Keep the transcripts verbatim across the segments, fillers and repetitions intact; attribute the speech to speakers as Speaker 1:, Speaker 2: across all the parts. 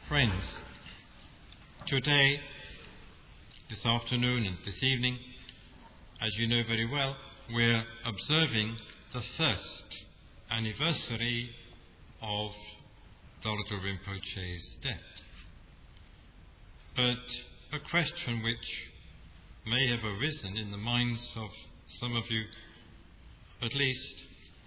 Speaker 1: Friends, today, this afternoon and this evening, as you know very well, we're observing the first anniversary of Dhardo Rinpoche's death. But a question which may have arisen in the minds of some of you, at least,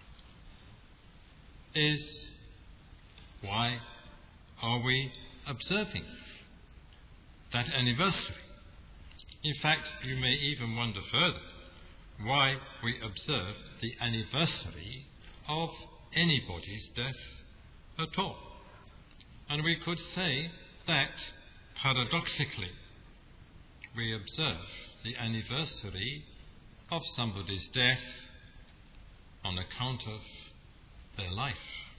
Speaker 1: is why are we observing that anniversary? In fact, you may even wonder further why we observe the anniversary of anybody's death at all. And we could say that, paradoxically, we observe the anniversary of somebody's death on account of their life.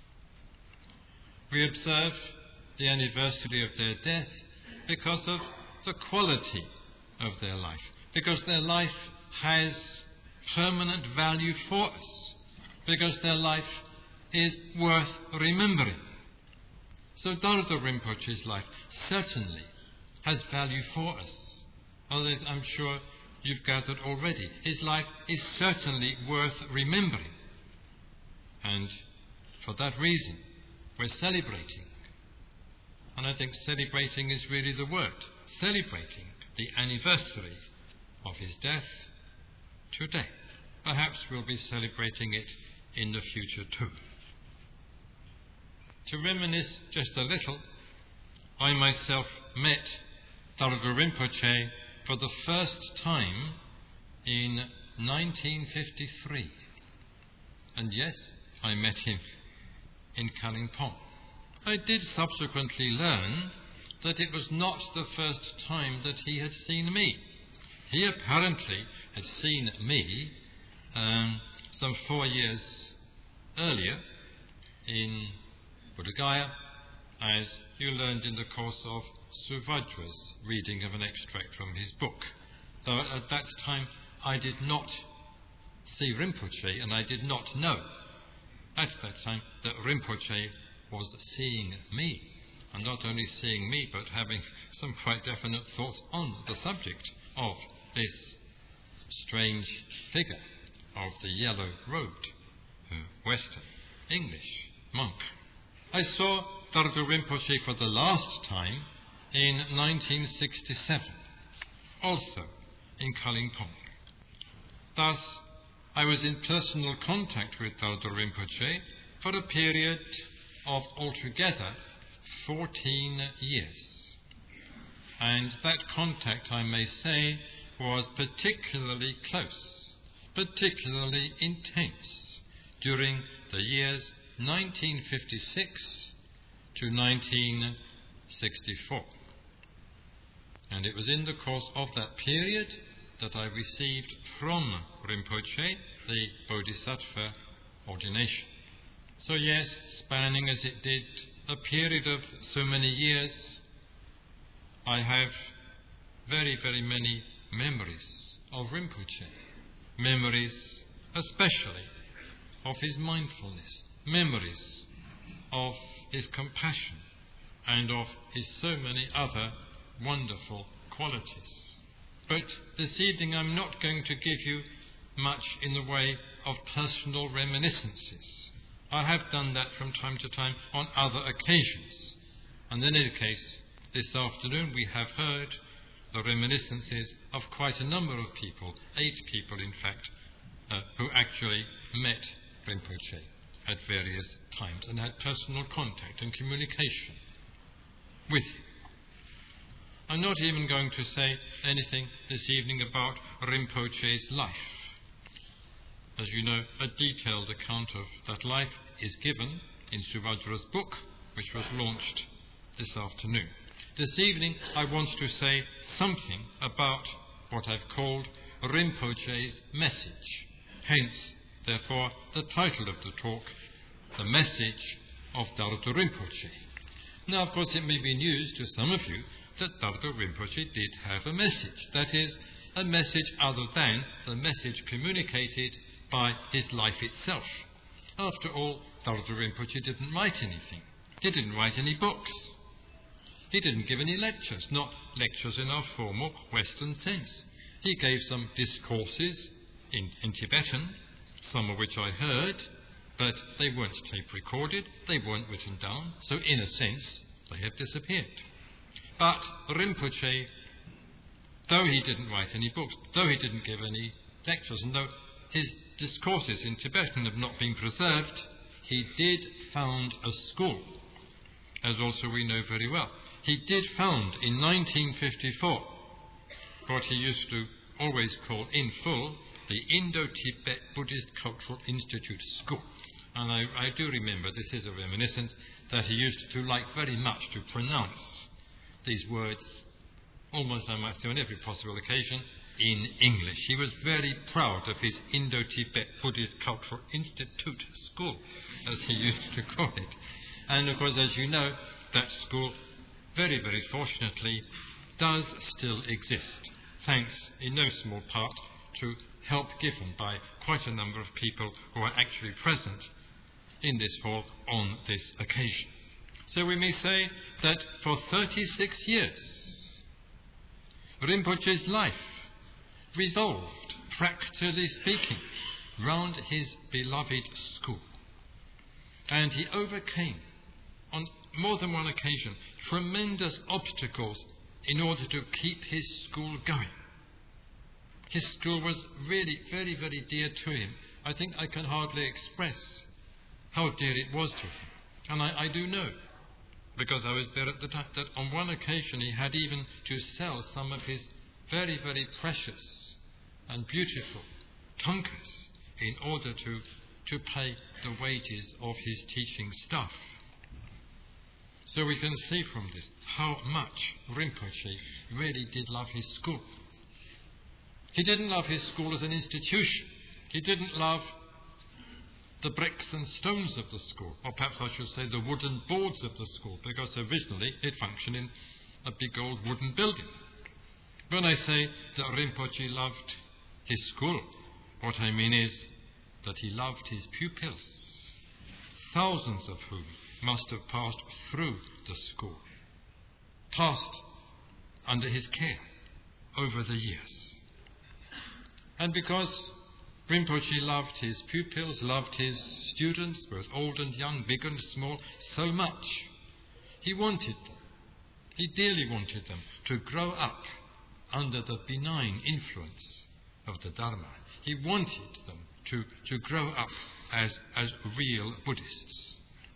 Speaker 1: We observe the anniversary of their death because of the quality of their life, because their life has permanent value for us, because their life is worth remembering. So Dhardo Rinpoche's life certainly has value for us. Although I'm sure you've gathered already, his life is certainly worth remembering. And for that reason, we're celebrating. And I think celebrating is really the word. Celebrating the anniversary of his death today. Perhaps we'll be celebrating it in the future too. To reminisce just a little, I myself met Dhardo Rinpoche for the first time in nineteen fifty-three. And yes, I met him in Kalimpong. I did subsequently learn that it was not the first time that he had seen me. He apparently had seen me um, some four years earlier in Buddha Gaya, as you learned in the course of Suvajra's reading of an extract from his book. Though at that time I did not see Rinpoche, and I did not know at that time that Rinpoche was seeing me, and not only seeing me, but having some quite definite thoughts on the subject of this strange figure of the yellow-robed Western English monk. I saw Dhardo Rinpoche for the last time in nineteen sixty-seven, also in Kalimpong. Thus, I was in personal contact with Dhardo Rinpoche for a period of altogether fourteen years. And that contact, I may say, was particularly close, particularly intense during the years nineteen fifty-six to nineteen sixty-four. And it was in the course of that period that I received from Rinpoche the Bodhisattva ordination. So yes, spanning as it did a period of so many years, I have very, very many memories of Rinpoche. Memories especially of his mindfulness, memories of his compassion, and of his so many other wonderful qualities. But this evening I'm not going to give you much in the way of personal reminiscences. I have done that from time to time on other occasions. And in any case, this afternoon we have heard the reminiscences of quite a number of people, eight people in fact, uh, who actually met Rinpoche at various times and had personal contact and communication with him. I'm not even going to say anything this evening about Rinpoche's life. As you know, a detailed account of that life is given in Suvajra's book, which was launched this afternoon. This evening, I want to say something about what I've called Rinpoche's message. Hence, therefore, the title of the talk, The Message of Dhardo Rinpoche. Now, of course, it may be news to some of you that Dhardo Rinpoche did have a message. That is, a message other than the message communicated by his life itself. After all, Dhardo Rinpoche didn't write anything. He didn't write any books. He didn't give any lectures, not lectures in our formal Western sense. He gave some discourses in, in Tibetan, some of which I heard, but they weren't tape recorded, they weren't written down, so in a sense they have disappeared. But Rinpoche, though he didn't write any books, though he didn't give any lectures, and though his discourses in Tibetan have not been preserved, he did found a school, as also we know very well. He did found in nineteen fifty-four what he used to always call in full the Indo-Tibet Buddhist Cultural Institute School. And I, I do remember, this is a reminiscence, that he used to like very much to pronounce these words, almost I might say on every possible occasion, in English. He was very proud of his Indo-Tibet Buddhist Cultural Institute School, as he used to call it. And of course, as you know, that school, very, very fortunately, does still exist, thanks in no small part to help given by quite a number of people who are actually present in this hall on this occasion. So we may say that for thirty-six years, Rinpoche's life revolved, practically speaking, round his beloved school. And he overcame, on more than one occasion, tremendous obstacles in order to keep his school going. His school was really very, very dear to him. I think I can hardly express how dear it was to him. And I, I do know, because I was there at the time, that on one occasion he had even to sell some of his very, very precious and beautiful thangkas in order to, to pay the wages of his teaching staff. So we can see from this how much Rinpoche really did love his school. He didn't love his school as an institution. He didn't love the bricks and stones of the school, or perhaps I should say the wooden boards of the school, because originally it functioned in a big old wooden building. When I say that Rinpoche loved his school, what I mean is that he loved his pupils, thousands of whom must have passed through the school, passed under his care over the years. And because Rinpoche loved his pupils, loved his students, both old and young, big and small, so much, he wanted them, he dearly wanted them to grow up under the benign influence of the Dharma. He wanted them to, to grow up as, as real Buddhists.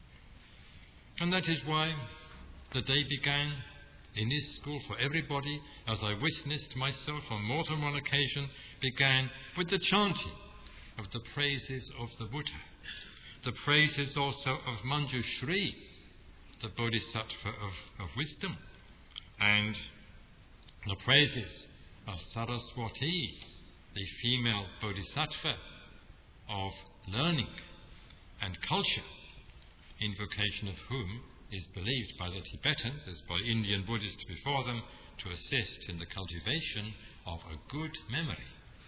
Speaker 1: And that is why the day began in this school for everybody, as I witnessed myself on more than one occasion, began with the chanting of the praises of the Buddha, the praises also of Manjushri, the Bodhisattva of, of wisdom, and the praises of Saraswati, the female Bodhisattva of learning and culture, invocation of whom is believed by the Tibetans, as by Indian Buddhists before them, to assist in the cultivation of a good memory.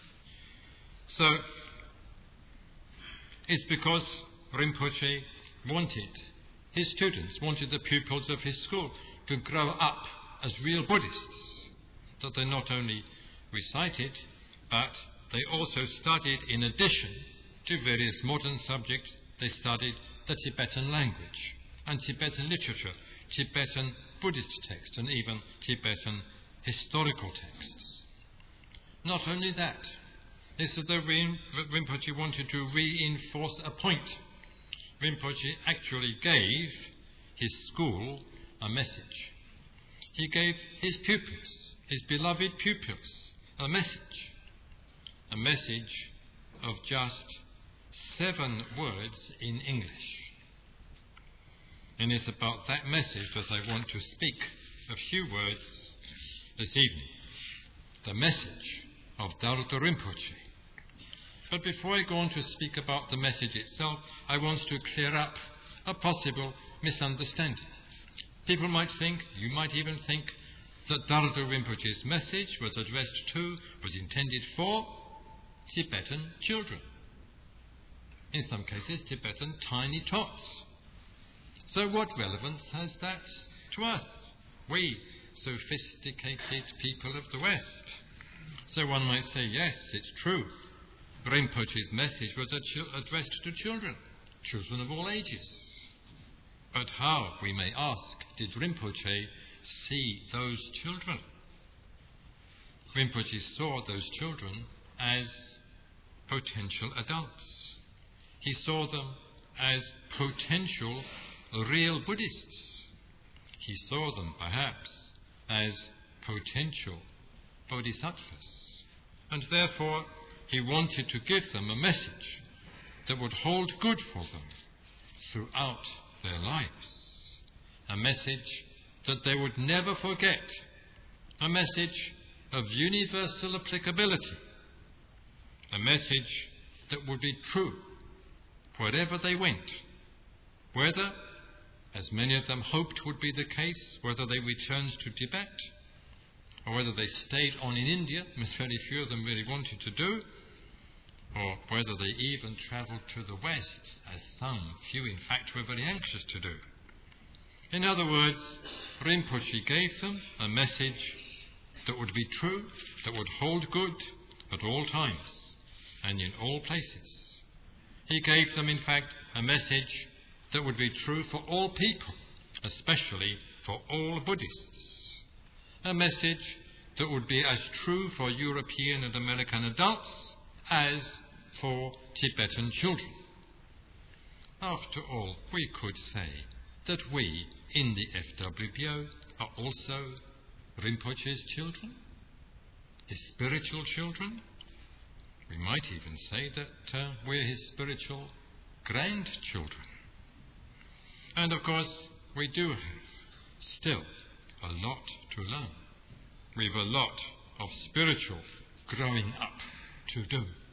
Speaker 1: So, it's because Rinpoche wanted his students, wanted the pupils of his school to grow up as real Buddhists, that they not only recited, but they also studied, in addition to various modern subjects, they studied the Tibetan language and Tibetan literature, Tibetan Buddhist texts, and even Tibetan historical texts. Not only that, this is the Rinpoche wanted to reinforce a point. Rinpoche actually gave his school a message. He gave his pupils, his beloved pupils, a message. A message of just seven words in English. And it's about that message that I want to speak a few words this evening. The message of Daruta Rinpoche. But before I go on to speak about the message itself, I want to clear up a possible misunderstanding. People might think, you might even think, that Daruta Rinpoche's message was addressed to, was intended for Tibetan children. In some cases, Tibetan tiny tots. So what relevance has that to us? we sophisticated people of the West. So one might say, yes, it's true. Rinpoche's message was addressed to children, children of all ages. But how, we may ask, did Rinpoche see those children? Rinpoche saw those children as potential adults. He saw them as potential real Buddhists. He saw them perhaps as potential bodhisattvas. And therefore he wanted to give them a message that would hold good for them throughout their lives. A message that they would never forget. A message of universal applicability. A message that would be true wherever they went. Whether, as many of them hoped would be the case, whether they returned to Tibet or whether they stayed on in India, as very few of them really wanted to do, or whether they even travelled to the West, as some few in fact were very anxious to do. In other words, Rinpoche gave them a message that would be true, that would hold good at all times and in all places. He gave them, in fact, a message that would be true for all people, especially for all Buddhists. A message that would be as true for European and American adults as for Tibetan children. After all, we could say that we in the F W B O are also Rinpoche's children, his spiritual children. We might even say that uh, we're his spiritual grandchildren. And of course, we do have still a lot to learn. We've a lot of spiritual growing up to do.